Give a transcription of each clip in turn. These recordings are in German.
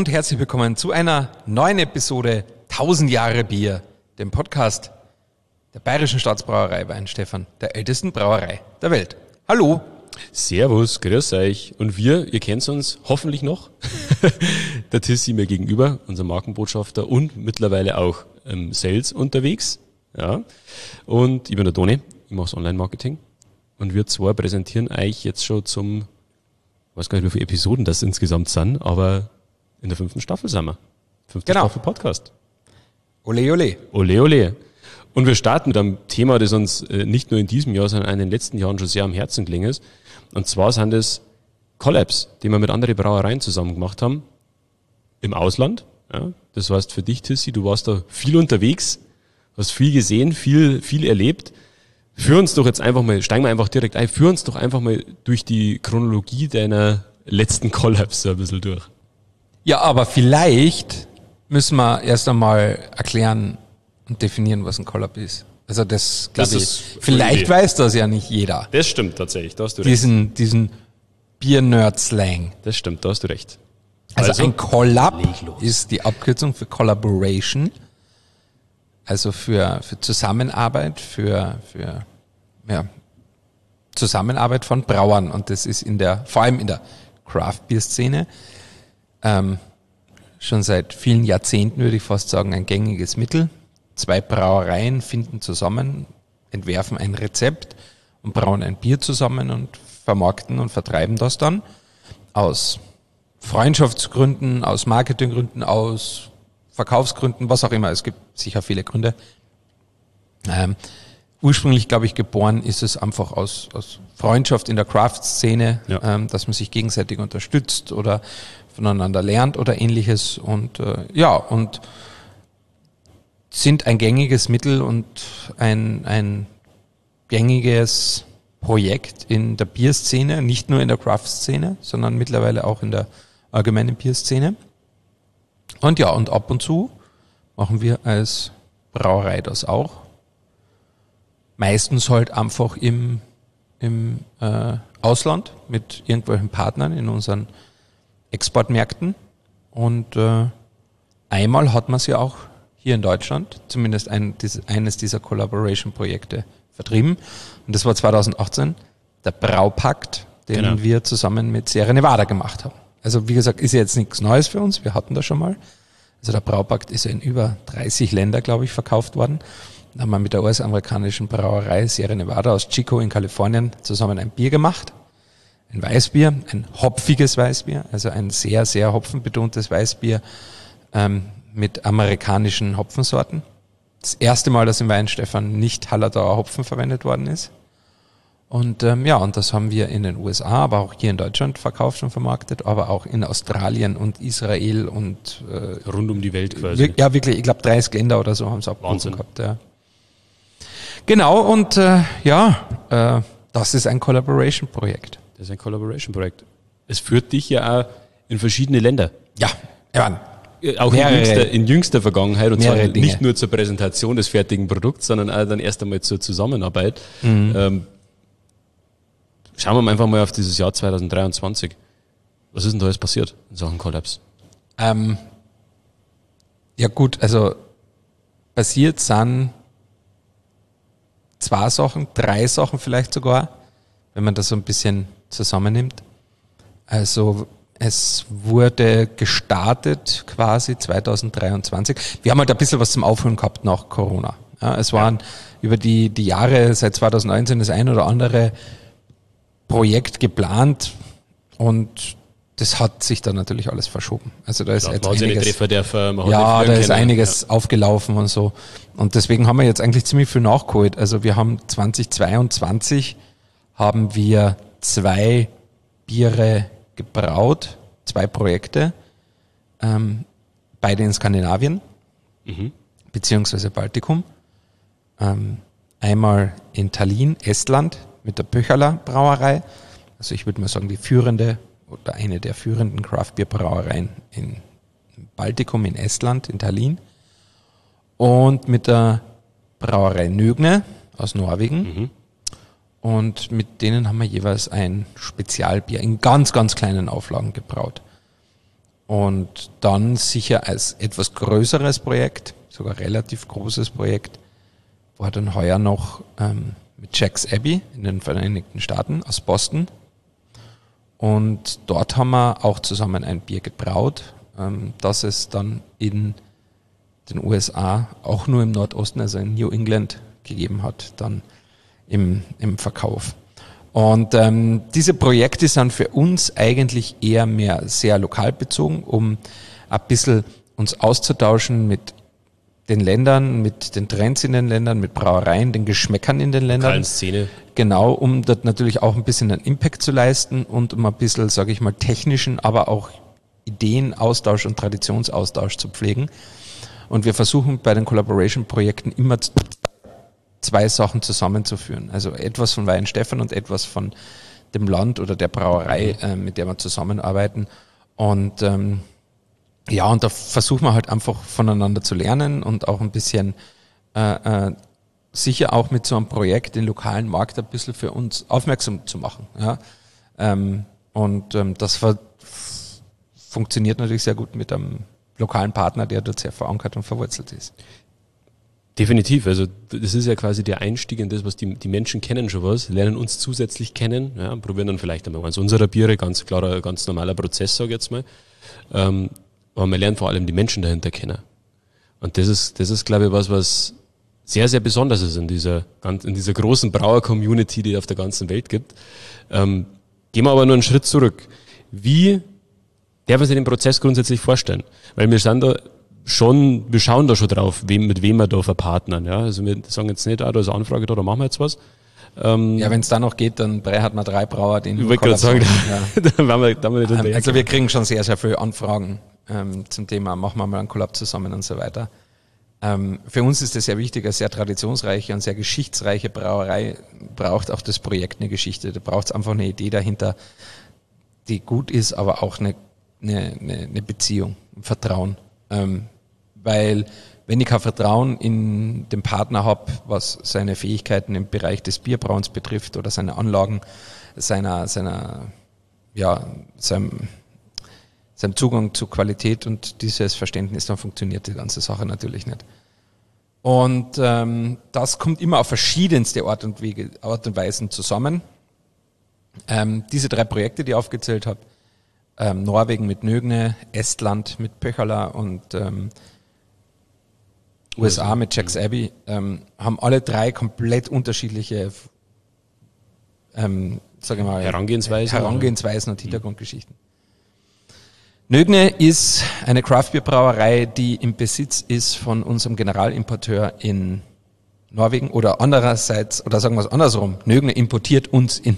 und herzlich willkommen zu einer neuen Episode 1000 Jahre Bier, dem Podcast der Bayerischen Staatsbrauerei Weinstefan, der ältesten Brauerei der Welt. Hallo. Servus, grüß euch. Und ihr kennt uns hoffentlich noch. Der Tissi mir gegenüber, unser Markenbotschafter und mittlerweile auch im Sales unterwegs. Ja. Und ich bin der Toni, ich mache das Online-Marketing. Und wir zwei präsentieren euch jetzt schon zum, ich weiß gar nicht, wie viele Episoden das insgesamt sind, aber in der 5. Staffel sind wir. 5. Staffel Podcast. Ole, ole. Ole, ole. Und wir starten mit einem Thema, das uns nicht nur in diesem Jahr, sondern in den letzten Jahren schon sehr am Herzen gelegen ist. Und zwar sind es Collabs, die wir mit anderen Brauereien zusammen gemacht haben. Im Ausland. Ja. Das heißt für dich, Tissi, du warst da viel unterwegs, hast viel gesehen, viel erlebt. Führ uns doch jetzt einfach mal, steigen wir einfach direkt ein, führ uns doch einfach mal durch die Chronologie deiner letzten Collabs so ein bisschen durch. Ja, aber vielleicht müssen wir erst einmal erklären und definieren, was ein Collab ist. Also das glaube ich, vielleicht weiß das ja nicht jeder. Das stimmt tatsächlich, da hast du recht. Diesen Bier-Nerd-Slang. Das stimmt, da hast du recht. Also ein Collab ist die Abkürzung für Collaboration, also für Zusammenarbeit, für Zusammenarbeit von Brauern. Und das ist vor allem in der Craft-Bier-Szene schon seit vielen Jahrzehnten, würde ich fast sagen, ein gängiges Mittel. 2 Brauereien finden zusammen, entwerfen ein Rezept und brauen ein Bier zusammen und vermarkten und vertreiben das dann aus Freundschaftsgründen, aus Marketinggründen, aus Verkaufsgründen, was auch immer. Es gibt sicher viele Gründe. Ursprünglich, glaube ich, geboren ist es einfach aus Freundschaft in der Craft-Szene, dass man sich gegenseitig unterstützt oder voneinander lernt oder ähnliches und und sind ein gängiges Mittel und ein gängiges Projekt in der Bierszene, nicht nur in der Craft-Szene, sondern mittlerweile auch in der allgemeinen Bierszene. Und ja, und ab und zu machen wir als Brauerei das auch. Meistens halt einfach im Ausland mit irgendwelchen Partnern in unseren Exportmärkten. Und einmal hat man sie auch hier in Deutschland, zumindest eines dieser Collaboration-Projekte vertrieben. Und das war 2018 der Braupakt, den wir zusammen mit Sierra Nevada gemacht haben. Also wie gesagt, ist ja jetzt nichts Neues für uns, wir hatten das schon mal. Also der Braupakt ist ja in über 30 Länder, glaube ich, verkauft worden. Da haben wir mit der US-amerikanischen Brauerei Sierra Nevada aus Chico in Kalifornien zusammen ein Bier gemacht. Ein Weißbier, ein hopfiges Weißbier, also ein sehr, sehr hopfenbetontes Weißbier mit amerikanischen Hopfensorten. Das erste Mal, dass im Weinstefan nicht Hallertauer Hopfen verwendet worden ist. Und und das haben wir in den USA, aber auch hier in Deutschland verkauft und vermarktet, aber auch in Australien und Israel und rund um die Welt quasi. Ja, wirklich, ich glaube 30 Länder oder so haben es abgerufen gehabt. Ja. Genau, und das ist ein Collaboration-Projekt. Das ist ein Collaboration-Projekt. Es führt dich ja auch in verschiedene Länder. Ja. Auch in jüngster Vergangenheit, und zwar Dinge. Nicht nur zur Präsentation des fertigen Produkts, sondern auch dann erst einmal zur Zusammenarbeit. Schauen wir einfach mal auf dieses Jahr 2023. Was ist denn da alles passiert in Sachen Collabs? Ja gut, also passiert sind 2 Sachen, 3 Sachen vielleicht sogar, wenn man das so ein bisschen zusammennimmt. Also es wurde gestartet quasi 2023. Wir haben halt ein bisschen was zum Aufholen gehabt nach Corona. Ja, es waren über die Jahre seit 2019 das ein oder andere Projekt geplant und das hat sich dann natürlich alles verschoben. Also da ist jetzt einiges aufgelaufen und so. Und deswegen haben wir jetzt eigentlich ziemlich viel nachgeholt. Also wir haben 2022 haben wir 2 Biere gebraut, 2 Projekte, beide in Skandinavien, beziehungsweise Baltikum. Einmal in Tallinn, Estland, mit der Pöchala Brauerei. Also ich würde mal sagen, die führende oder eine der führenden Craft-Bier-Brauereien in Baltikum, in Estland, in Tallinn. Und mit der Brauerei Nögne aus Norwegen. Und mit denen haben wir jeweils ein Spezialbier in ganz, ganz kleinen Auflagen gebraut. Und dann sicher als etwas größeres Projekt, sogar relativ großes Projekt, war dann heuer noch mit Jack's Abbey in den Vereinigten Staaten aus Boston. Und dort haben wir auch zusammen ein Bier gebraut, das es dann in den USA auch nur im Nordosten, also in New England, gegeben hat, dann im Verkauf. Und diese Projekte sind für uns eigentlich eher mehr sehr lokal bezogen, um ein bisschen uns auszutauschen mit den Ländern, mit den Trends in den Ländern, mit Brauereien, den Geschmäckern in den Ländern. Lokalen Szene. Genau, um dort natürlich auch ein bisschen einen Impact zu leisten und um ein bisschen, sage ich mal, technischen, aber auch Ideenaustausch und Traditionsaustausch zu pflegen. Und wir versuchen bei den Collaboration-Projekten immer zwei Sachen zusammenzuführen. Also etwas von Weihenstephan und etwas von dem Land oder der Brauerei, mit der wir zusammenarbeiten. Und und da versuchen wir halt einfach voneinander zu lernen und auch ein bisschen sicher auch mit so einem Projekt den lokalen Markt ein bisschen für uns aufmerksam zu machen. Ja? Das funktioniert natürlich sehr gut mit einem lokalen Partner, der dort sehr verankert und verwurzelt ist. Definitiv, also das ist ja quasi der Einstieg in das, was die Menschen kennen schon was, lernen uns zusätzlich kennen, ja, probieren dann vielleicht einmal eins unserer Biere, ganz klarer, ganz normaler Prozess, sage ich jetzt mal. Aber man lernt vor allem die Menschen dahinter kennen. Und das ist, glaube ich, was sehr, sehr besonders ist in dieser großen Brauer-Community, die es auf der ganzen Welt gibt. Gehen wir aber nur einen Schritt zurück. Wie darf man sich den Prozess grundsätzlich vorstellen? Weil wir schauen da schon drauf, mit wem wir da verpartnern. Ja? Also wir sagen jetzt nicht, da ist eine Anfrage da machen wir jetzt was. Wenn es da noch geht, dann hat man 3 Brauer, die ich wollte gerade sagen, dann waren wir nicht also wir kriegen schon sehr, sehr viele Anfragen zum Thema, machen wir mal einen Collab zusammen und so weiter. Für uns ist das sehr wichtig, eine sehr traditionsreiche und sehr geschichtsreiche Brauerei braucht auch das Projekt eine Geschichte. Da braucht es einfach eine Idee dahinter, die gut ist, aber auch eine Beziehung, ein Vertrauen. Weil wenn ich kein Vertrauen in den Partner habe, was seine Fähigkeiten im Bereich des Bierbrauens betrifft oder seine Anlagen, seinem Zugang zu Qualität und dieses Verständnis, dann funktioniert die ganze Sache natürlich nicht. Und das kommt immer auf verschiedenste Art und Weisen zusammen. Diese 3 Projekte, die ich aufgezählt habe, Norwegen mit Nögne, Estland mit Pöchala und USA mit Jack's Abbey, haben alle 3 komplett unterschiedliche Herangehensweisen und Hintergrundgeschichten. Nögne ist eine Craftbeer-Brauerei, die im Besitz ist von unserem Generalimporteur in Norwegen oder andererseits, oder sagen wir es andersrum, Nögne importiert uns in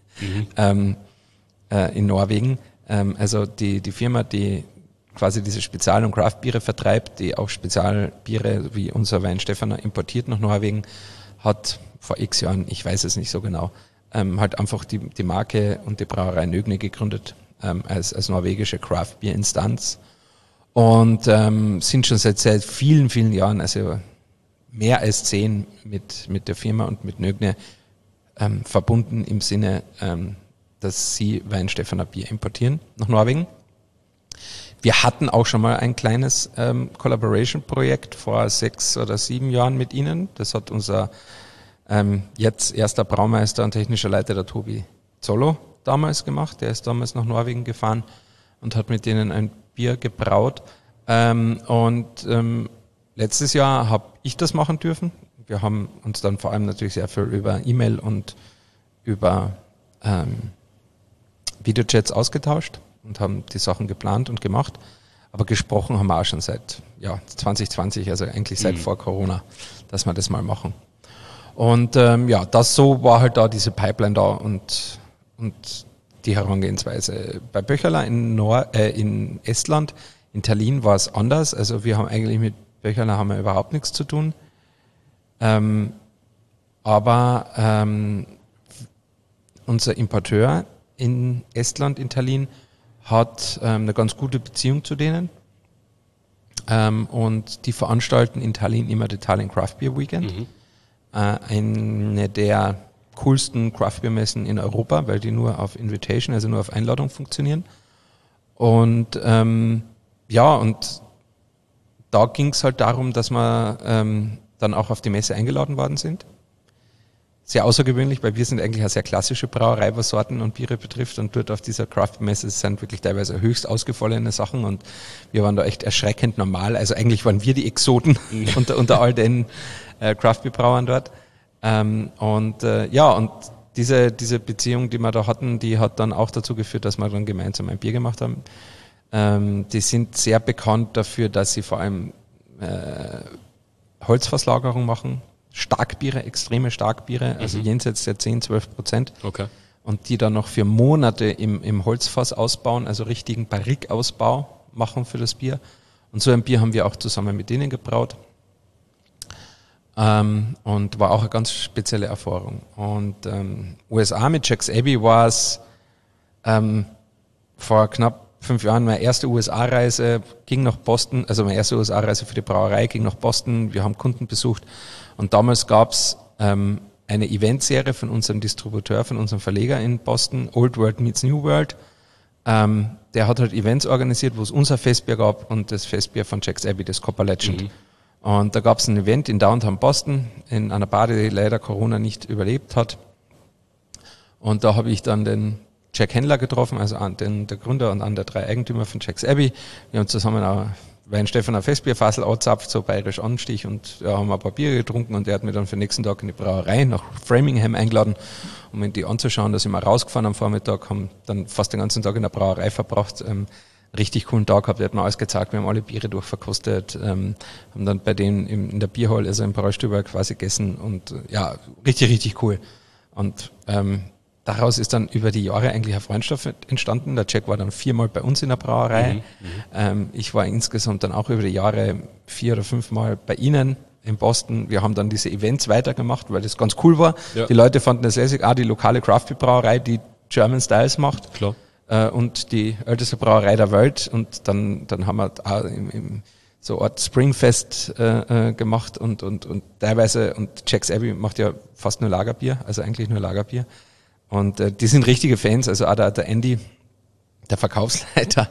Norwegen. Also die Firma, die quasi diese Spezial- und Craft-Biere vertreibt, die auch Spezialbiere wie unser Weihenstephaner importiert nach Norwegen, hat vor x Jahren, ich weiß es nicht so genau, halt einfach die Marke und die Brauerei Nögne gegründet als norwegische Craft-Bier-Instanz und sind schon seit vielen, vielen Jahren, also mehr als 10 mit der Firma und mit Nögne verbunden im Sinne, dass sie Weihenstephaner Bier importieren nach Norwegen. Wir hatten auch schon mal ein kleines Collaboration-Projekt vor 6 oder 7 Jahren mit ihnen. Das hat unser jetzt erster Braumeister und technischer Leiter, der Tobi Zollo, damals gemacht. Der ist damals nach Norwegen gefahren und hat mit denen ein Bier gebraut. Letztes Jahr habe ich das machen dürfen. Wir haben uns dann vor allem natürlich sehr viel über E-Mail und über Videochats ausgetauscht und haben die Sachen geplant und gemacht. Aber gesprochen haben wir auch schon seit 2020, also eigentlich seit vor Corona, dass wir das mal machen. Und das so war halt da diese Pipeline da und die Herangehensweise. Bei Pöchala in Estland, in Tallinn war es anders. Also wir haben eigentlich mit Pöchala haben wir überhaupt nichts zu tun. Aber unser Importeur in Estland, in Tallinn, hat eine ganz gute Beziehung zu denen. Und die veranstalten in Tallinn immer die Tallinn Craft Beer Weekend. Eine der coolsten Craft Beer Messen in Europa, weil die nur auf Invitation, also nur auf Einladung funktionieren. Und und da ging es halt darum, dass wir dann auch auf die Messe eingeladen worden sind. Sehr außergewöhnlich, weil wir sind eigentlich eine sehr klassische Brauerei, was Sorten und Biere betrifft, und dort auf dieser Craft-Messe sind wirklich teilweise höchst ausgefallene Sachen und wir waren da echt erschreckend normal. Also eigentlich waren wir die Exoten unter all den Craft-Brauern dort. Und diese Beziehung, die wir da hatten, die hat dann auch dazu geführt, dass wir dann gemeinsam ein Bier gemacht haben. Die sind sehr bekannt dafür, dass sie vor allem Holzfasslagerung machen. Starkbiere, extreme Starkbiere, also jenseits der 10-12%. Okay. Und die dann noch für Monate im Holzfass ausbauen, also richtigen Barrikausbau machen für das Bier. Und so ein Bier haben wir auch zusammen mit denen gebraut. Und war auch eine ganz spezielle Erfahrung. Und USA mit Jack's Abbey war es vor knapp 5 Jahren meine erste USA-Reise, ging nach Boston, also meine erste USA-Reise für die Brauerei ging nach Boston, wir haben Kunden besucht und damals gab es eine Eventserie von unserem Distributeur, von unserem Verleger in Boston, Old World Meets New World. Der hat halt Events organisiert, wo es unser Festbier gab und das Festbier von Jack's Abbey, das Copper Legend. Und da gab es ein Event in Downtown Boston, in einer Bar, die leider Corona nicht überlebt hat. Und da habe ich dann den Jack Händler getroffen, also der Gründer und an der 3 Eigentümer von Jack's Abbey. Wir haben zusammen auch Weinstefan ein Festbierfassel angezapft, so bayerisch Anstich, und haben ein paar Bier getrunken und er hat mich dann für den nächsten Tag in die Brauerei nach Framingham eingeladen, um mir die anzuschauen. Da sind wir rausgefahren am Vormittag, haben dann fast den ganzen Tag in der Brauerei verbracht, richtig coolen Tag gehabt, er hat mir alles gezeigt, wir haben alle Biere durchverkostet, haben dann bei denen in der Bierhall, also im Braustüber quasi gegessen und ja, richtig, richtig cool. Und daraus ist dann über die Jahre eigentlich eine Freundschaft entstanden. Der Jack war dann 4-mal bei uns in der Brauerei. Ich war insgesamt dann auch über die Jahre 4 oder 5 Mal bei Ihnen in Boston. Wir haben dann diese Events weitergemacht, weil das ganz cool war. Ja. Die Leute fanden das lässig. Die lokale Craft-Brauerei, die German Styles macht. Klar. Und die älteste Brauerei der Welt. Und dann haben wir auch im so Art Springfest gemacht und teilweise, und Jack's Abbey macht ja fast nur Lagerbier, also eigentlich nur Lagerbier. Und die sind richtige Fans, also auch der Andy, der Verkaufsleiter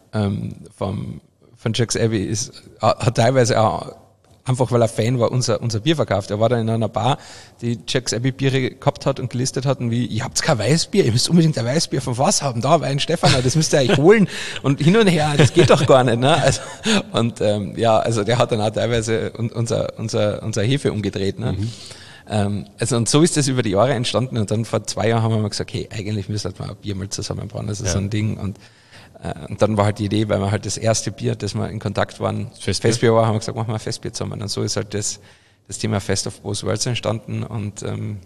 von Jack's Abbey, hat teilweise auch, einfach weil er Fan war, unser Bier verkauft. Er war da in einer Bar, die Jack's Abbey Biere gehabt hat und gelistet hat und wie, ihr habt kein Weißbier, ihr müsst unbedingt ein Weißbier von was haben, da Weinstefan, das müsst ihr euch holen und hin und her, das geht doch gar nicht, ne? Also, und also der hat dann auch teilweise unser Hefe umgedreht, ne? Und so ist das über die Jahre entstanden und dann vor 2 Jahren haben wir mal gesagt, okay, eigentlich müssen wir ein Bier mal zusammenbauen, das ist so ein Ding und dann war halt die Idee, weil wir halt das erste Bier, das wir in Kontakt waren, Festbier war, haben wir gesagt, machen wir ein Festbier zusammen und so ist halt das Thema Fest of Both Worlds entstanden und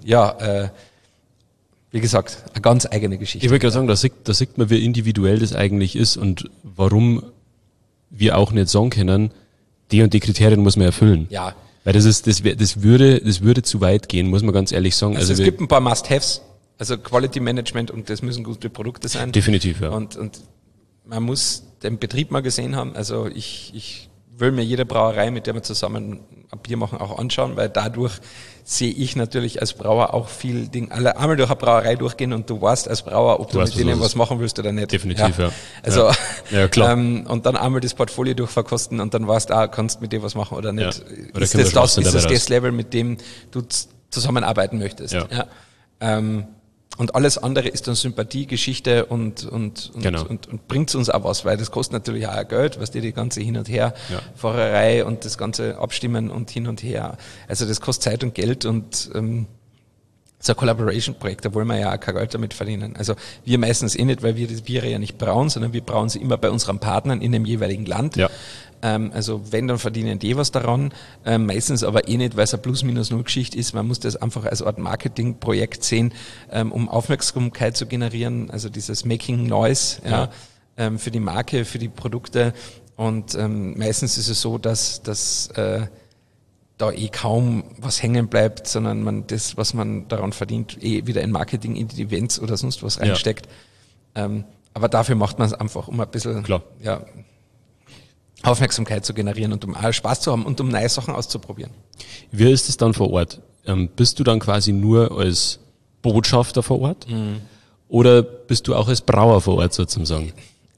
wie gesagt, eine ganz eigene Geschichte. Ich wollte gerade sagen, da sieht man, wie individuell das eigentlich ist und warum wir auch nicht sagen können, die und die Kriterien muss man erfüllen. Ja. Weil das würde zu weit gehen, muss man ganz ehrlich sagen. Also es gibt ein paar Must-Haves, also Quality Management und das müssen gute Produkte sein. Definitiv, ja. Und man muss den Betrieb mal gesehen haben. Also ich will mir jede Brauerei, mit der wir zusammen ein Bier machen, auch anschauen, weil dadurch sehe ich natürlich als Brauer auch viel Ding, einmal durch eine Brauerei durchgehen und du weißt als Brauer, ob du mit denen was machen willst oder nicht. Definitiv, ja. Also, ja, klar. Und dann einmal das Portfolio durchverkosten und dann weißt du, kannst mit dem was machen oder nicht. Ja. Oder ist das Level, mit dem du zusammenarbeiten möchtest? Ja. Und alles andere ist dann Sympathie, Geschichte und bringt uns auch was, weil das kostet natürlich auch Geld, was die ganze Hin- und Her-Fahrerei und das ganze Abstimmen und hin und her. Also das kostet Zeit und Geld und so ein Collaboration-Projekt, da wollen wir ja auch kein Geld damit verdienen. Also wir meistens nicht, weil wir die Biere ja nicht brauen, sondern wir brauen sie immer bei unseren Partnern in dem jeweiligen Land. Ja. Also wenn, dann verdienen die was daran, meistens aber nicht, weil es eine Plus-Minus-Null-Geschichte ist. Man muss das einfach als Art Marketingprojekt sehen, um Aufmerksamkeit zu generieren, also dieses Making Noise für die Marke, für die Produkte. Und meistens ist es so, dass da kaum was hängen bleibt, sondern man das, was man daran verdient, wieder in Marketing, in die Events oder sonst was reinsteckt. Aber dafür macht man es einfach, um ein bisschen Aufmerksamkeit zu generieren und um auch Spaß zu haben und um neue Sachen auszuprobieren. Wie ist es dann vor Ort? Bist du dann quasi nur als Botschafter vor Ort? Oder bist du auch als Brauer vor Ort sozusagen?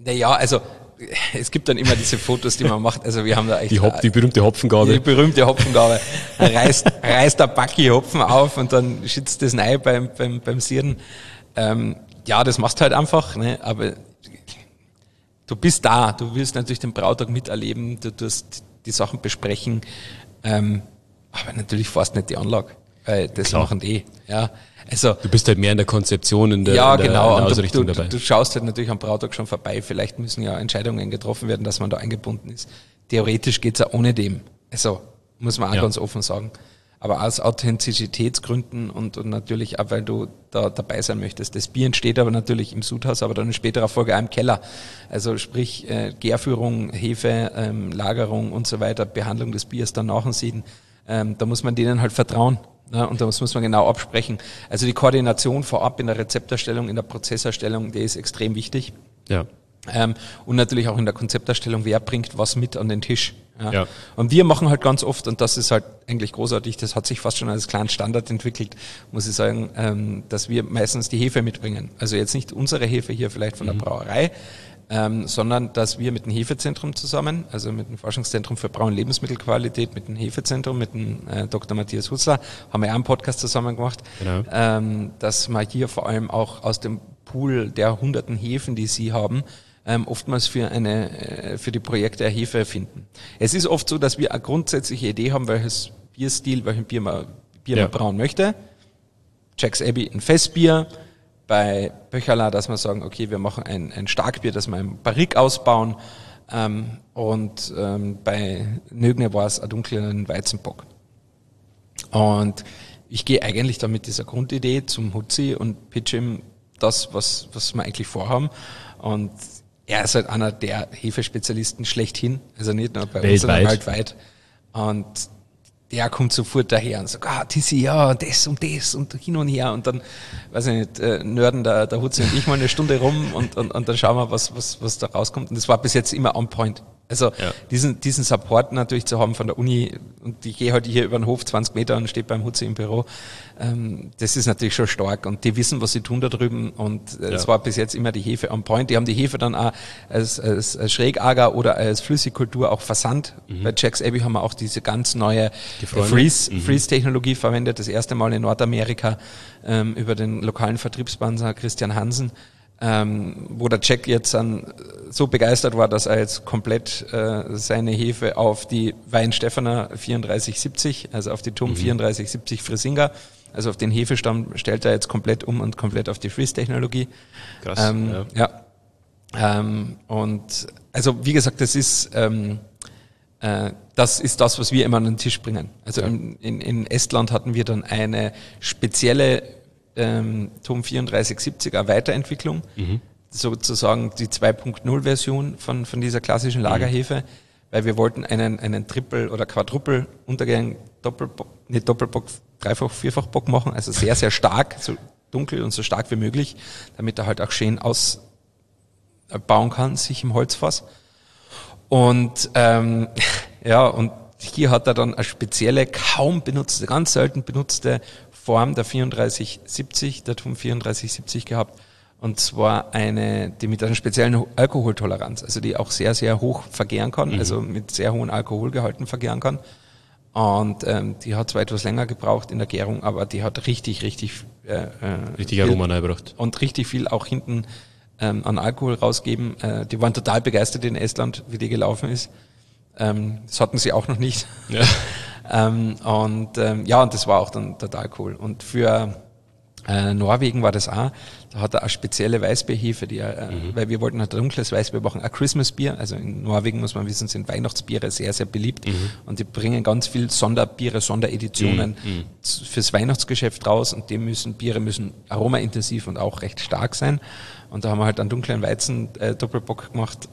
Naja, also es gibt dann immer diese Fotos, die man macht. Also wir haben da echt Die berühmte Hopfengabe. Die berühmte Hopfengabe. Reißt der Backi Hopfen auf und dann schützt das rein beim Sieren. Ja, das machst du halt einfach, ne? Aber du bist da, du willst natürlich den Brautag miterleben, du tust die Sachen besprechen, aber natürlich fährst nicht die Anlage, weil das Klar. machen die. Ja, also Du bist halt mehr in der Konzeption, in der, ja, in der, genau. in der Und Ausrichtung dabei. du schaust halt natürlich am Brautag schon vorbei. Vielleicht müssen ja Entscheidungen getroffen werden, dass man da eingebunden ist. Theoretisch geht's ja ohne dem. Also, muss man auch ganz offen sagen. Aber aus Authentizitätsgründen und natürlich auch, weil du da dabei sein möchtest. Das Bier entsteht aber natürlich im Sudhaus, aber dann in späterer Folge auch im Keller. Also sprich Gärführung, Hefe, Lagerung und so weiter, Behandlung des Biers dann nach dem Sieden. Da muss man denen halt vertrauen. Ja, und das muss man genau absprechen. Also die Koordination vorab in der Rezepterstellung, in der Prozesserstellung, die ist extrem wichtig. Ja. Und natürlich auch in der Konzepterstellung, wer bringt was mit an den Tisch. Ja. Und wir machen halt ganz oft, und das ist halt eigentlich großartig, das hat sich fast schon als kleinen Standard entwickelt, muss ich sagen, dass wir meistens die Hefe mitbringen. Also jetzt nicht unsere Hefe hier vielleicht von der Brauerei, sondern dass wir mit dem Hefezentrum zusammen, also mit dem Forschungszentrum für Brau- und Lebensmittelqualität, mit dem Hefezentrum, mit dem Dr. Matthias Hussler, haben wir auch einen Podcast zusammen gemacht, Genau. dass wir hier vor allem auch aus dem Pool der hunderten Hefen, die sie haben, oftmals für die Projekte eine Hefe finden. Es ist oft so, dass wir eine grundsätzliche Idee haben, welches Bierstil, welchen Bier man brauen möchte. Jack's Abbey ein Festbier, bei Böcherla, dass wir sagen, okay, wir machen ein Starkbier, das wir im Barrique ausbauen, und bei Nögne war es ein dunklen Weizenbock. Und ich gehe eigentlich da mit dieser Grundidee zum Hutzi und pitch ihm das, was wir eigentlich vorhaben. Und er ist halt einer der Hefespezialisten schlechthin, also nicht nur bei uns, sondern weltweit. Und der kommt sofort daher und sagt, Tissi, ja, das und hin und her. Und dann, weiß ich nicht, nörden der Hutzi und ich mal eine Stunde rum und dann schauen wir, was da rauskommt. Und das war bis jetzt immer on point. Also diesen Support natürlich zu haben von der Uni, und ich gehe heute hier über den Hof 20 Meter und stehe beim Hutzi im Büro, das ist natürlich schon stark, und die wissen, was sie tun da drüben, und es war bis jetzt immer die Hefe on point. Die haben die Hefe dann auch als Schrägager oder als Flüssigkultur auch versandt. Bei Jack's Abbey haben wir auch diese ganz neue Freeze-Technologie verwendet, das erste Mal in Nordamerika, über den lokalen Vertriebssponsor Christian Hansen, wo der Jack jetzt dann so begeistert war, dass er jetzt komplett seine Hefe auf die Weinstephaner 3470, also auf die TUM 3470 Frisinga, also auf den Hefestamm, stellt er jetzt komplett um und komplett auf die Freeze-Technologie. Krass. Und also wie gesagt, das ist das, was wir immer an den Tisch bringen. Also in Estland hatten wir dann eine spezielle TUM 3470er Weiterentwicklung, sozusagen die 2.0 Version von dieser klassischen Lagerhefe, weil wir wollten einen Triple- oder Quadruple-Untergang, nicht Doppelbock, Dreifach-, Vierfachbock machen, also sehr, sehr stark, so dunkel und so stark wie möglich, damit er halt auch schön ausbauen kann, sich im Holzfass. Und und hier hat er dann eine spezielle, kaum benutzte, ganz selten benutzte Form der 3470, der TUM 3470 gehabt, und zwar die mit einer speziellen Alkoholtoleranz, also die auch sehr, sehr hoch vergären kann, also mit sehr hohen Alkoholgehalten vergären kann. Und die hat zwar etwas länger gebraucht in der Gärung, aber die hat richtig Aroma reingebracht. Und richtig viel auch hinten an Alkohol rausgeben. Die waren total begeistert in Estland, wie die gelaufen ist. Das hatten sie auch noch nicht. Ja. Und das war auch dann total cool. Und für Norwegen war das auch, da hat er eine spezielle Weißbierhefe, weil wir wollten halt ein dunkles Weißbier machen, ein Christmas-Bier. Also in Norwegen, muss man wissen, sind Weihnachtsbiere sehr, sehr beliebt. Und die bringen ganz viel Sonderbiere, Sondereditionen fürs Weihnachtsgeschäft raus, und Biere müssen aromaintensiv und auch recht stark sein. Und da haben wir halt einen dunklen Weizen Doppelbock gemacht.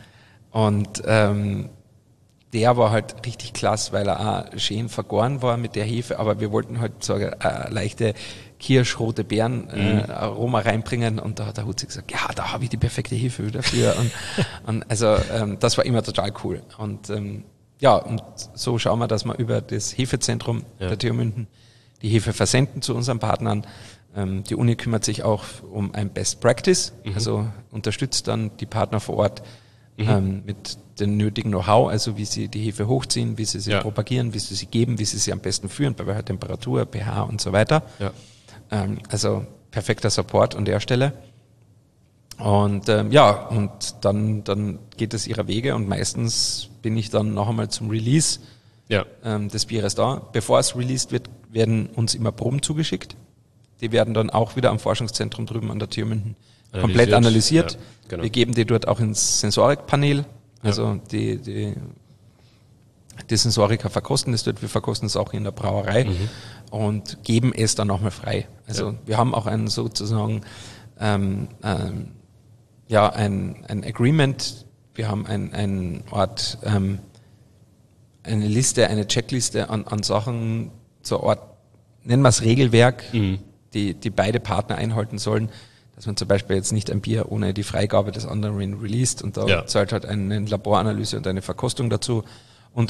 Der war halt richtig klasse, weil er auch schön vergoren war mit der Hefe, aber wir wollten halt so eine leichte kirschrote Beeren Aroma reinbringen, und da hat der Hutzi gesagt, ja, da habe ich die perfekte Hefe dafür. und also das war immer total cool. Und und so schauen wir, dass wir über das Hefezentrum der TU München die Hefe versenden zu unseren Partnern. Die Uni kümmert sich auch um ein Best Practice, also unterstützt dann die Partner vor Ort mit dem nötigen Know-how, also wie sie die Hefe hochziehen, wie sie sie propagieren, wie sie sie geben, wie sie sie am besten führen, bei welcher Temperatur, pH und so weiter. Ja. Also perfekter Support an der Stelle. Und und dann geht es ihrer Wege und meistens bin ich dann noch einmal zum Release des Bieres da. Bevor es released wird, werden uns immer Proben zugeschickt. Die werden dann auch wieder am Forschungszentrum drüben an der TU München komplett analysiert. Ja, genau. Wir geben die dort auch ins Sensorikpanel. Also die Sensoriker verkosten es dort, wir verkosten es auch in der Brauerei und geben es dann nochmal frei. Also wir haben auch einen sozusagen ein Agreement, wir haben eine Art eine Liste, eine Checkliste an Sachen zur Art, nennen wir es Regelwerk, die beide Partner einhalten sollen, dass man zum Beispiel jetzt nicht ein Bier ohne die Freigabe des anderen released und da zahlt halt eine Laboranalyse und eine Verkostung dazu und.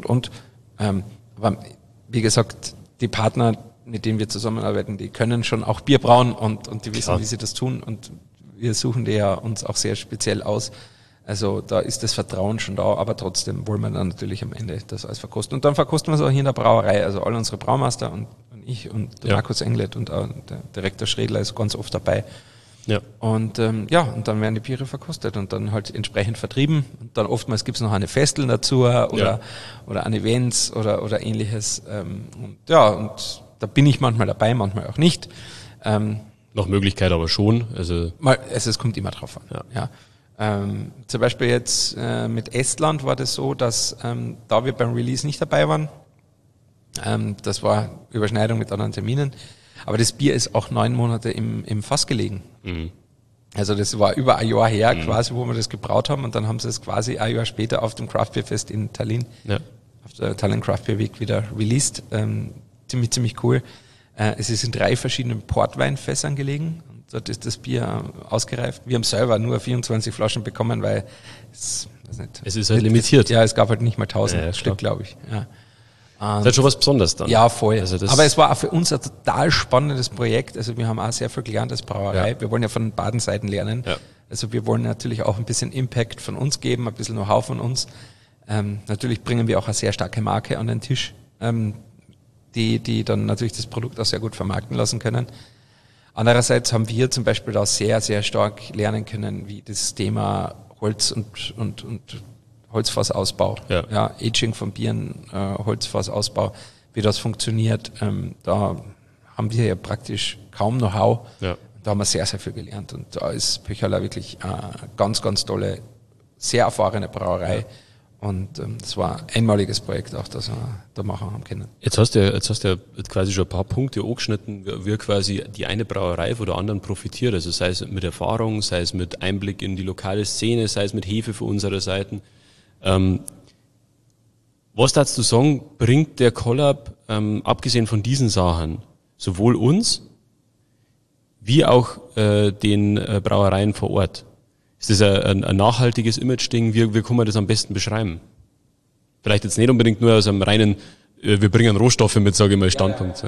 Aber wie gesagt, die Partner, mit denen wir zusammenarbeiten, die können schon auch Bier brauen und die wissen, wie sie das tun und wir suchen die ja uns auch sehr speziell aus. Also da ist das Vertrauen schon da, aber trotzdem wollen wir dann natürlich am Ende das alles verkosten. Und dann verkosten wir es auch hier in der Brauerei. Also alle unsere Braumeister und ich und der Markus Englet und auch der Direktor Schredler ist ganz oft dabei. Ja. Und und dann werden die Biere verkostet und dann halt entsprechend vertrieben. Und dann oftmals gibt es noch eine Festel dazu oder an Events oder ähnliches. Und da bin ich manchmal dabei, manchmal auch nicht. Nach Möglichkeit aber schon. Also es kommt immer drauf an. Ja. Zum Beispiel jetzt mit Estland war das so, dass da wir beim Release nicht dabei waren, das war Überschneidung mit anderen Terminen, aber das Bier ist auch 9 Monate im Fass gelegen. Also das war über ein Jahr her quasi, wo wir das gebraut haben und dann haben sie es quasi ein Jahr später auf dem Craft Beer Fest in Tallinn, auf der Tallinn Craft Beer Week wieder released. Ziemlich cool. Es ist in 3 verschiedenen Portweinfässern gelegen. Dort ist das Bier ausgereift. Wir haben selber nur 24 Flaschen bekommen, weil es ist halt limitiert. Es gab halt nicht mal 1000 Stück, glaube ich. Ja. Das ist halt schon was Besonderes dann. Ja, voll. Also aber es war auch für uns ein total spannendes Projekt. Also wir haben auch sehr viel gelernt als Brauerei. Ja. Wir wollen ja von beiden Seiten lernen. Ja. Also wir wollen natürlich auch ein bisschen Impact von uns geben, ein bisschen Know-how von uns. Natürlich bringen wir auch eine sehr starke Marke an den Tisch, die dann natürlich das Produkt auch sehr gut vermarkten lassen können. Andererseits haben wir zum Beispiel da sehr, sehr stark lernen können, wie das Thema Holz und Holzfassausbau, Aging von Bieren, Holzfassausbau, wie das funktioniert. Da haben wir ja praktisch kaum Know-how. Ja. Da haben wir sehr, sehr viel gelernt. Und da ist Pöcherl wirklich eine ganz, ganz tolle, sehr erfahrene Brauerei. Ja. Und das war ein einmaliges Projekt auch, das wir da machen haben können. Jetzt hast du quasi schon ein paar Punkte angeschnitten, wie quasi die eine Brauerei von der anderen profitiert. Also sei es mit Erfahrung, sei es mit Einblick in die lokale Szene, sei es mit Hefe von unserer Seite. Was darfst du sagen, bringt der Collab, abgesehen von diesen Sachen, sowohl uns wie auch den Brauereien vor Ort? Ist das ein nachhaltiges Image-Ding? Wie kann man das am besten beschreiben? Vielleicht jetzt nicht unbedingt nur aus einem reinen, wir bringen Rohstoffe mit, sage ich mal, Standpunkt.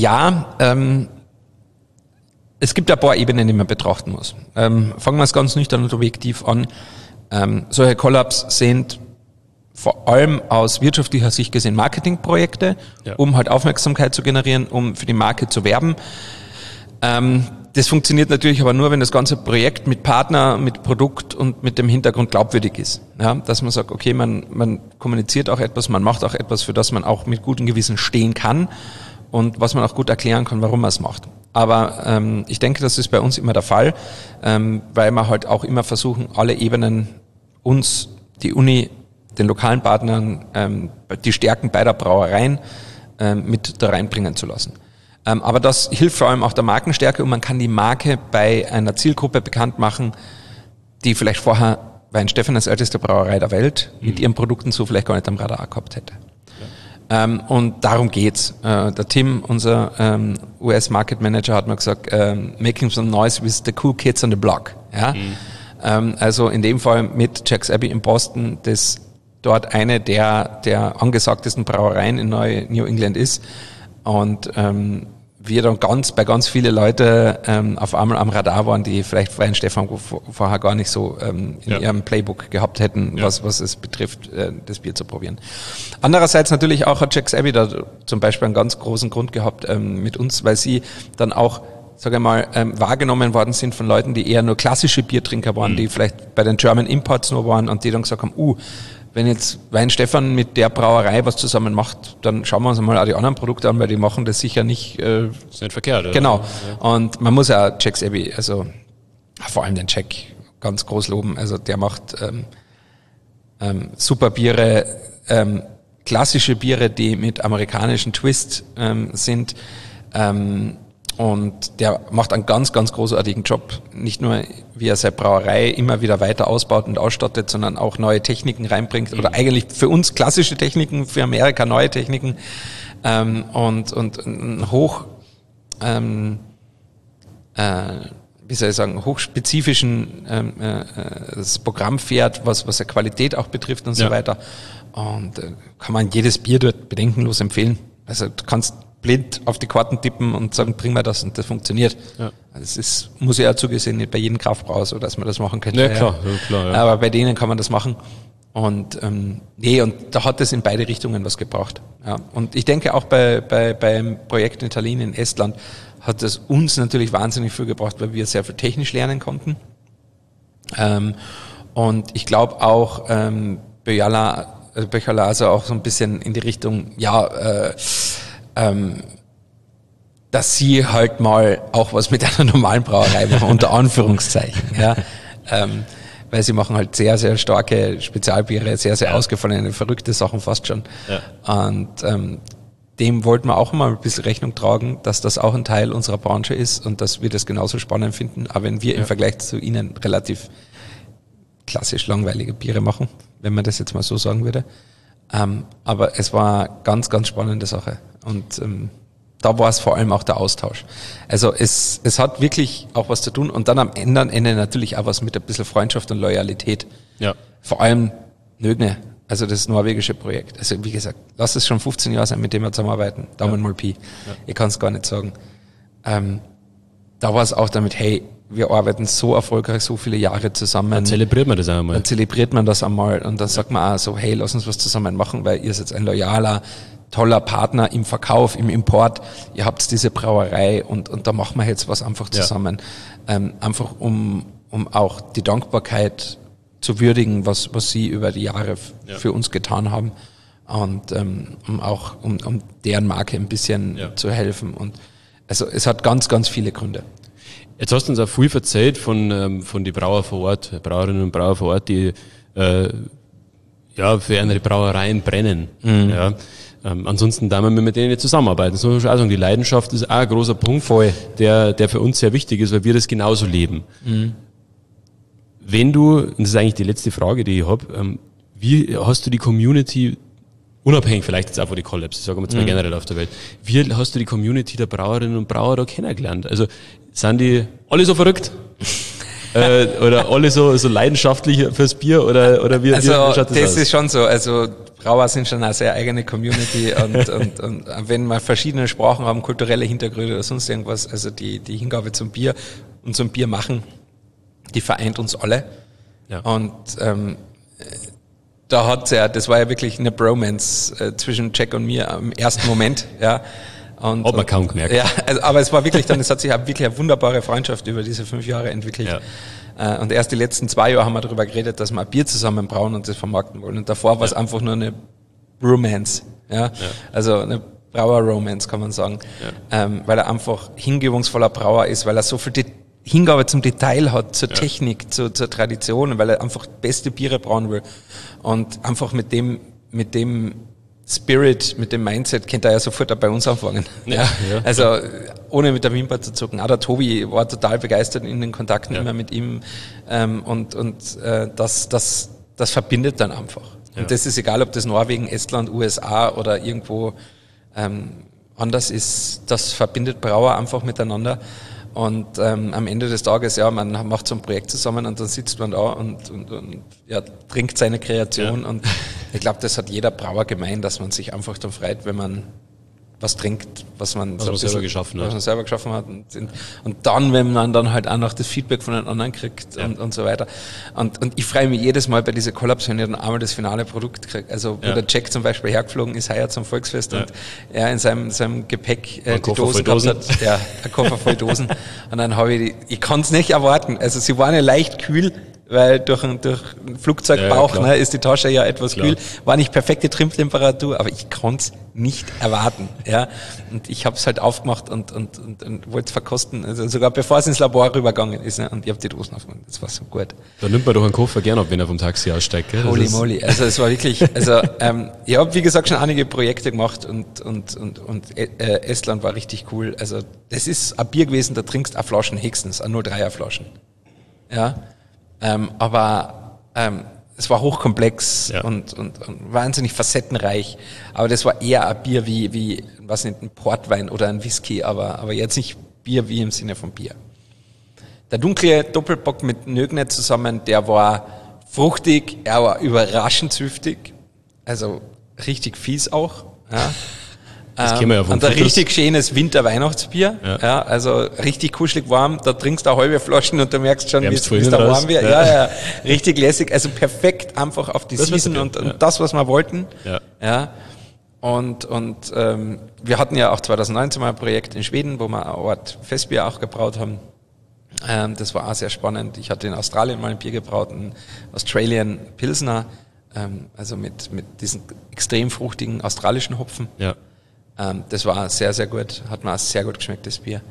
Es gibt ein paar Ebenen, die man betrachten muss. Fangen wir es ganz nüchtern und objektiv an. Solche Collabs sind vor allem aus wirtschaftlicher Sicht gesehen Marketingprojekte, um halt Aufmerksamkeit zu generieren, um für die Marke zu werben. Das funktioniert natürlich aber nur, wenn das ganze Projekt mit Partner, mit Produkt und mit dem Hintergrund glaubwürdig ist. Ja, dass man sagt, okay, man kommuniziert auch etwas, man macht auch etwas, für das man auch mit gutem Gewissen stehen kann und was man auch gut erklären kann, warum man es macht. Aber ich denke, das ist bei uns immer der Fall, weil wir halt auch immer versuchen, alle Ebenen uns, die Uni, den lokalen Partnern, die Stärken beider Brauereien mit da reinbringen zu lassen. Aber das hilft vor allem auch der Markenstärke und man kann die Marke bei einer Zielgruppe bekannt machen, die vielleicht vorher Weinstefan als älteste Brauerei der Welt mit ihren Produkten so vielleicht gar nicht am Radar gehabt hätte. Ja. Und darum geht's. Der Tim, unser US Market Manager, hat mir gesagt, making some noise with the cool kids on the block. Ja? Also in dem Fall mit Jack's Abbey in Boston, das dort eine der angesagtesten Brauereien in New England ist. Und wir dann bei ganz viele Leute auf einmal am Radar waren, die vielleicht Weinstefan vorher gar nicht so in ihrem Playbook gehabt hätten, was es betrifft, das Bier zu probieren. Andererseits natürlich auch hat Jack's Abbey da zum Beispiel einen ganz großen Grund gehabt mit uns, weil sie dann auch, sage ich mal, wahrgenommen worden sind von Leuten, die eher nur klassische Biertrinker waren, die vielleicht bei den German Imports nur waren und die dann gesagt haben, wenn jetzt Weinstefan mit der Brauerei was zusammen macht, dann schauen wir uns mal auch die anderen Produkte an, weil die machen das sicher nicht. Ist nicht verkehrt, oder? Genau. Ja. Und man muss ja Jack's Abbey, also vor allem den Jack, ganz groß loben. Also der macht super Biere, klassische Biere, die mit amerikanischen Twist sind. Und der macht einen ganz, ganz großartigen Job. Nicht nur, wie er seine Brauerei immer wieder weiter ausbaut und ausstattet, sondern auch neue Techniken reinbringt. Oder eigentlich für uns klassische Techniken, für Amerika neue Techniken. Und hoch, wie soll ich sagen, hochspezifischen das Programm fährt, was der Qualität auch betrifft und so weiter. Und kann man jedes Bier dort bedenkenlos empfehlen. Also du kannst blind auf die Karten tippen und sagen, bring mir das, und das funktioniert. Ja. Das muss ja zugesehen, nicht bei jedem Kraftbrauer so, dass man das machen könnte. Ja, klar. Ja. Aber bei denen kann man das machen. Und und da hat es in beide Richtungen was gebracht. Ja. Und ich denke auch beim Projekt in Tallinn in Estland hat es uns natürlich wahnsinnig viel gebracht, weil wir sehr viel technisch lernen konnten. Und ich glaube auch Böchala also auch so ein bisschen in die Richtung, dass sie halt mal auch was mit einer normalen Brauerei machen, unter Anführungszeichen, ja. Weil sie machen halt sehr, sehr starke Spezialbiere, sehr, sehr ausgefallene, verrückte Sachen fast schon. Ja. Und dem wollten wir auch mal ein bisschen Rechnung tragen, dass das auch ein Teil unserer Branche ist und dass wir das genauso spannend finden, aber wenn wir im Vergleich zu ihnen relativ klassisch langweilige Biere machen, wenn man das jetzt mal so sagen würde. Aber es war ganz, ganz spannende Sache. Und da war es vor allem auch der Austausch. Also es hat wirklich auch was zu tun und dann am Ende natürlich auch was mit ein bisschen Freundschaft und Loyalität. Ja. Vor allem Nögne, also das norwegische Projekt. Also wie gesagt, lass es schon 15 Jahre sein, mit dem wir zusammenarbeiten. Daumen mal Pi. Ja. Ich kann es gar nicht sagen. Da war es auch damit, hey, wir arbeiten so erfolgreich, so viele Jahre zusammen. Dann zelebriert man das einmal. Dann zelebriert man das einmal und dann sagt man auch so, hey, lass uns was zusammen machen, weil ihr seid ein loyaler, toller Partner im Verkauf, im Import. Ihr habt diese Brauerei und da machen wir jetzt was einfach zusammen. Ja. Einfach um auch die Dankbarkeit zu würdigen, was sie über die Jahre für uns getan haben und um deren Marke ein bisschen zu helfen. Und also es hat ganz, ganz viele Gründe. Jetzt hast du uns auch viel erzählt von den Brauer vor Ort, Brauerinnen und Brauer vor Ort, die für andere Brauereien brennen. Mhm. Ja. Ansonsten da wir mit denen nicht zusammenarbeiten. Das muss man schon auch sagen, die Leidenschaft ist auch ein großer Punkt, der für uns sehr wichtig ist, weil wir das genauso leben. Mhm. Wenn du, und das ist eigentlich die letzte Frage, die ich habe, wie hast du die Community, unabhängig vielleicht jetzt auch von die Collabs, sagen wir jetzt mal generell auf der Welt, wie hast du die Community der Brauerinnen und Brauer da kennengelernt? Also sind die alle so verrückt? Oder alle so leidenschaftlich fürs Bier? Oder wie schaut das aus? Das ist schon so. Also Brauer sind schon eine sehr eigene Community und wenn wir verschiedene Sprachen haben, kulturelle Hintergründe oder sonst irgendwas, also die Hingabe zum Bier und zum Bier machen, die vereint uns alle. Ja. Und das war ja wirklich eine Bromance zwischen Jack und mir im ersten Moment, ja. Hat man kaum gemerkt. Ja, aber es war wirklich es hat sich wirklich eine wunderbare Freundschaft über diese 5 Jahre entwickelt. Ja. Und erst die letzten 2 Jahre haben wir darüber geredet, dass wir ein Bier zusammen brauen und das vermarkten wollen. Und davor war es einfach nur eine Bromance, ja. Also eine Brauer-Romance, kann man sagen. Ja. Weil er einfach hingebungsvoller Brauer ist, weil er so viel Hingabe zum Detail hat, zur Technik, zur Tradition, weil er einfach beste Biere brauen will. Und einfach mit dem Spirit, mit dem Mindset könnte er ja sofort bei uns anfangen. Ja. Also ohne mit der Wimper zu zucken. Auch der Tobi war total begeistert in den Kontakten immer mit ihm. Das verbindet dann einfach. Ja. Und das ist egal, ob das Norwegen, Estland, USA oder irgendwo anders ist. Das verbindet Brauer einfach miteinander. Und am Ende des Tages, man macht so ein Projekt zusammen und dann sitzt man da und trinkt seine Kreation. Ja. Und ich glaube, das hat jeder Brauer gemein, dass man sich einfach dann freut, wenn man was trinkt, was man selber geschaffen hat. Was man selber geschaffen hat. Und dann, wenn man dann halt auch noch das Feedback von den anderen kriegt und so weiter. Und ich freue mich jedes Mal bei diesen Collabs, wenn ich dann einmal das finale Produkt kriege. Also wo der Jack zum Beispiel hergeflogen ist, heuer zum Volksfest und er in seinem Gepäck die Dosen gehabt hat. Ja, ein Koffer voll Dosen. Und dann habe ich kann es nicht erwarten. Also sie waren ja leicht kühl, weil durch einen Flugzeugbauch ist die Tasche ja etwas kühl. War nicht perfekte Trimmtemperatur, aber ich konnte es nicht erwarten. Ja. Und ich habe es halt aufgemacht und wollte es verkosten, also sogar bevor es ins Labor rübergegangen ist. Ne. Und ich habe die Dosen aufgemacht. Das war so gut. Da nimmt man doch einen Koffer gerne ab, wenn er vom Taxi aussteigt. Gell? Holy moly. Also es war wirklich, ich habe wie gesagt schon einige Projekte gemacht und Estland war richtig cool. Also das ist ein Bier gewesen, da trinkst du auch Flaschen höchstens, auch 0,3er Flaschen. Ja. Aber es war hochkomplex und wahnsinnig facettenreich. Aber das war eher ein Bier wie was nicht, ein Portwein oder ein Whisky, aber jetzt nicht Bier wie im Sinne von Bier. Der dunkle Doppelbock mit Nögner zusammen, der war fruchtig, er war überraschend süftig, also richtig fies auch. Ja. Das kennen wir ja von und ein richtig schönes Winter-Weihnachtsbier. Ja, also richtig kuschelig warm. Da trinkst du eine halbe Flaschen und du merkst schon, wie es da warm wird. Ja, richtig lässig. Also perfekt einfach auf die Season und das, was wir wollten. Ja. Und wir hatten ja auch 2019 mal ein Projekt in Schweden, wo wir eine Art Festbier auch gebraut haben. Das war auch sehr spannend. Ich hatte in Australien mal ein Bier gebraut, ein Australian Pilsner, also mit diesen extrem fruchtigen australischen Hopfen. Ja. Das war sehr, sehr gut, hat mir auch sehr gut geschmeckt, das Bier.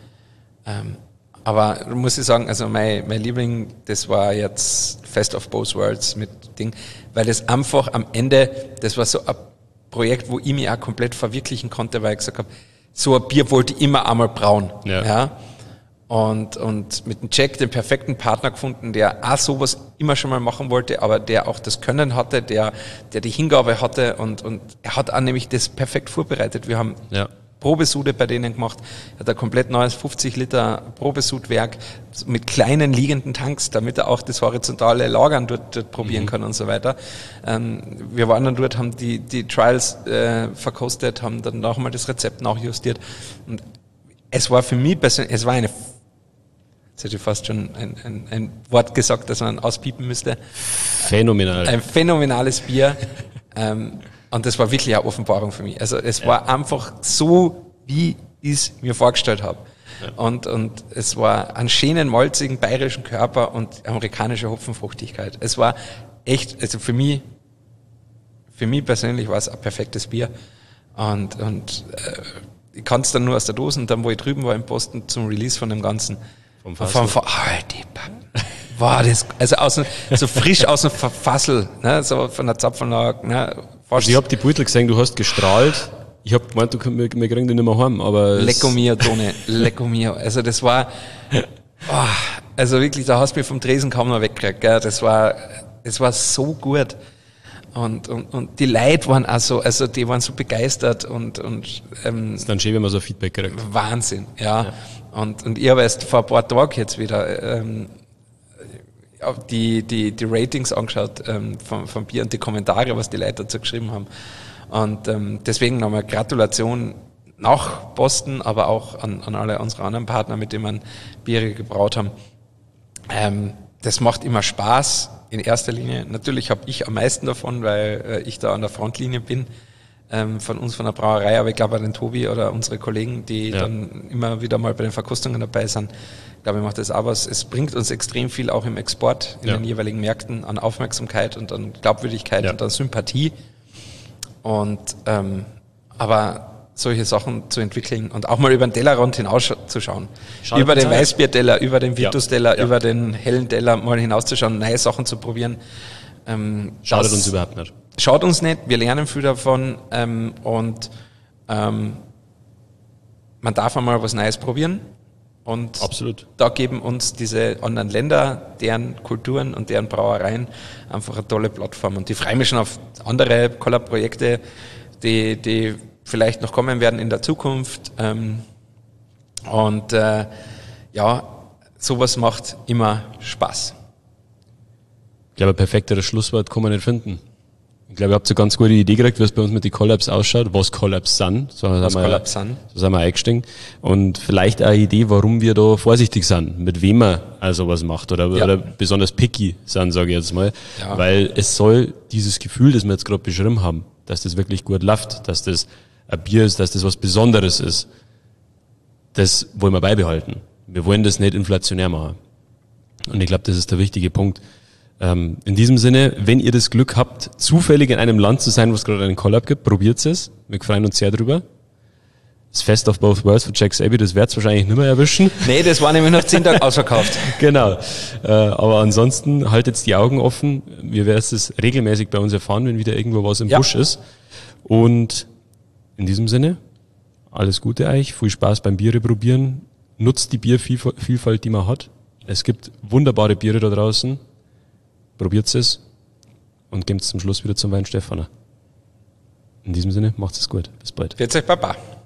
Aber muss ich sagen, also mein Liebling, das war jetzt Fest of Both Worlds mit Ding, weil das einfach am Ende, das war so ein Projekt, wo ich mich auch komplett verwirklichen konnte, weil ich gesagt habe, so ein Bier wollte ich immer einmal brauen. Ja. Und mit dem Jack den perfekten Partner gefunden, der auch sowas immer schon mal machen wollte, aber der auch das Können hatte, der die Hingabe hatte und er hat auch nämlich das perfekt vorbereitet. Wir haben Probesude bei denen gemacht, er hat ein komplett neues 50 Liter Probesudwerk mit kleinen liegenden Tanks, damit er auch das horizontale Lagern dort probieren kann und so weiter. Wir waren dann dort, haben die Trials verkostet, haben dann nochmal das Rezept nachjustiert und es war für mich persönlich, es war jetzt hätte ich fast schon ein Wort gesagt, das man auspiepen müsste. Phänomenal. Ein phänomenales Bier. Und das war wirklich eine Offenbarung für mich. Also es war einfach so, wie ich es mir vorgestellt habe. Ja. Und es war einen schönen, malzigen, bayerischen Körper und amerikanische Hopfenfruchtigkeit. Es war echt, also für mich persönlich war es ein perfektes Bier. Und ich kannte es dann nur aus der Dose und dann, wo ich drüben war in Boston zum Release von dem Ganzen, war das, also so frisch aus dem Fassel, ne, so von der Zapfenlage, ne, also ich habe die Beutel gesehen, du hast gestrahlt. Ich habe gemeint, wir kriegen den nicht mehr heim, aber Lecco mio, Tone, lecco mio. Also das war, also wirklich, da hast du mich vom Tresen kaum noch weggekriegt, gell. Das war so gut. Und die Leute waren auch so, also die waren so begeistert und ist dann schön, wenn man so Feedback kriegt. Wahnsinn, ja. Und ich habe erst vor ein paar Tagen jetzt wieder die Ratings angeschaut vom Bier und die Kommentare, was die Leute dazu geschrieben haben. Und deswegen nochmal Gratulation nach Boston, aber auch an alle unsere anderen Partner, mit denen wir Biere gebraut haben. Das macht immer Spaß in erster Linie. Natürlich habe ich am meisten davon, weil ich da an der Frontlinie bin von uns, von der Brauerei, aber ich glaube an den Tobi oder unsere Kollegen, die dann immer wieder mal bei den Verkostungen dabei sind. Ich glaube, ich mache das auch was. Es bringt uns extrem viel auch im Export in den jeweiligen Märkten an Aufmerksamkeit und an Glaubwürdigkeit und an Sympathie. Und aber solche Sachen zu entwickeln und auch mal über den Tellerrand hinauszuschauen. Über den Weißbierteller, über den Vitus-Teller, über den hellen Teller mal hinauszuschauen, neue Sachen zu probieren. Schadet uns überhaupt nicht. Schaut uns nicht, wir lernen viel davon und man darf einmal was Neues probieren. Und absolut. Da geben uns diese anderen Länder, deren Kulturen und deren Brauereien einfach eine tolle Plattform. Und ich freue mich schon auf andere Collab-Projekte, die vielleicht noch kommen werden in der Zukunft. Sowas macht immer Spaß. Ich glaube, ein perfekteres Schlusswort kann man nicht finden. Ich glaube, ihr habt eine ganz gute Idee gekriegt, wie es bei uns mit den Collabs ausschaut, was Collabs sind. So sind wir eingestiegen. Und vielleicht auch eine Idee, warum wir da vorsichtig sind, mit wem man also was macht oder besonders picky sind, sage ich jetzt mal. Ja. Weil es soll dieses Gefühl, das wir jetzt gerade beschrieben haben, dass das wirklich gut läuft, dass das ein Bier ist, dass das was Besonderes ist, das wollen wir beibehalten. Wir wollen das nicht inflationär machen. Und ich glaube, das ist der wichtige Punkt. In diesem Sinne, wenn ihr das Glück habt, zufällig in einem Land zu sein, wo es gerade einen Collab gibt, probiert es. Wir freuen uns sehr drüber. Das Fest of Both Worlds von Jack Abbey, das wird's wahrscheinlich nicht mehr erwischen. Nee, das war nämlich noch 10 Tage ausverkauft. Genau. Aber ansonsten haltet die Augen offen. Wir werden es regelmäßig bei uns erfahren, wenn wieder irgendwo was im Busch ist. Und in diesem Sinne, alles Gute euch, viel Spaß beim Biere probieren. Nutzt die Biervielfalt, die man hat. Es gibt wunderbare Biere da draußen. Probiert es und gebt es zum Schluss wieder zum Weinstefaner. In diesem Sinne, macht es gut. Bis bald. Grüß euch, Papa.